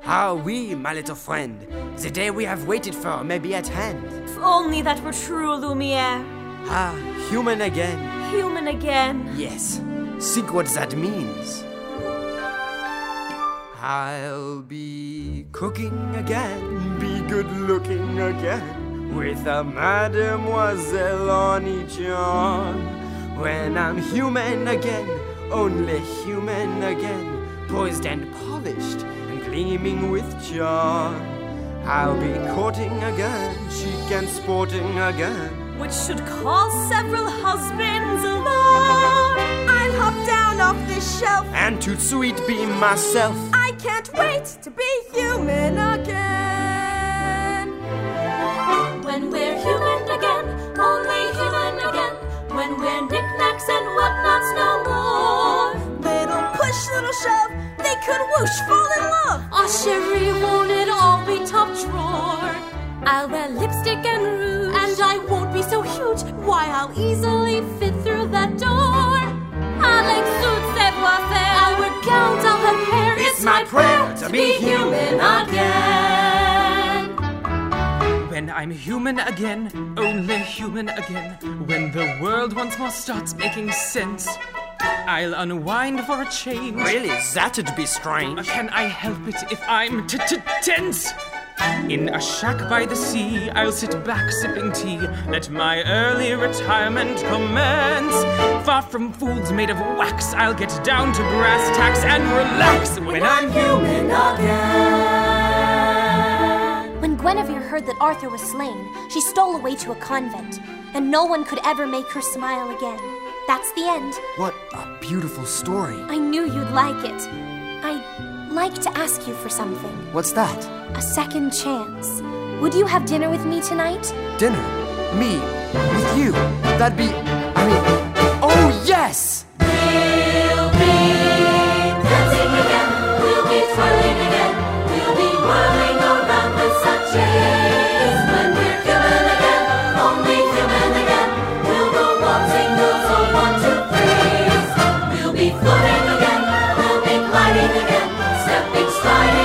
Ah, oui, my little friend. The day we have waited for may be at hand. If only that were true, Lumiere. Ah, human again. Human again. Yes. Think what that means. I'll be cooking again, be good looking again, with a mademoiselle on each arm. When I'm human again, only human again, poised and polished and gleaming with charm. I'll be courting again, chic and sporting again, which should cause several husbands alarm. I'll hop down off this shelf and tout sweet be myself. I can't wait to be human again. When we're human again, only human again, when we're knickknacks and whatnots no more. Little push, little shove, they could whoosh, fall in love. Ah, chérie, won't it all be top drawer? I'll wear lipstick and rouge, and I won't be so huge. Why, I'll easily fit through that door. Avec suits et voisin, I'll wear gowns, I'll have hair. It's my prayer to be human again. When I'm human again, only human again, when the world once more starts making sense, I'll unwind for a change. Really, that'd be strange. Can I help it if I'm tense? In a shack by the sea, I'll sit back sipping tea. Let my early retirement commence. Far from fools made of wax, I'll get down to brass tacks and relax when I'm human again. When Guinevere heard that Arthur was slain, she stole away to a convent, and no one could ever make her smile again. That's the end. What a beautiful story. I knew you'd like it. I'd like to ask you for something. What's that? A second chance. Would you have dinner with me tonight? Dinner? Me? With you? That'd be... oh, yes! We'll be dancing again, we'll be twirling again, we'll be whirling around with sachets. When we're human again, only human again, we'll go waltzing those old 1, 2, 3s. We'll be floating again, we'll be gliding again, stepping, striding.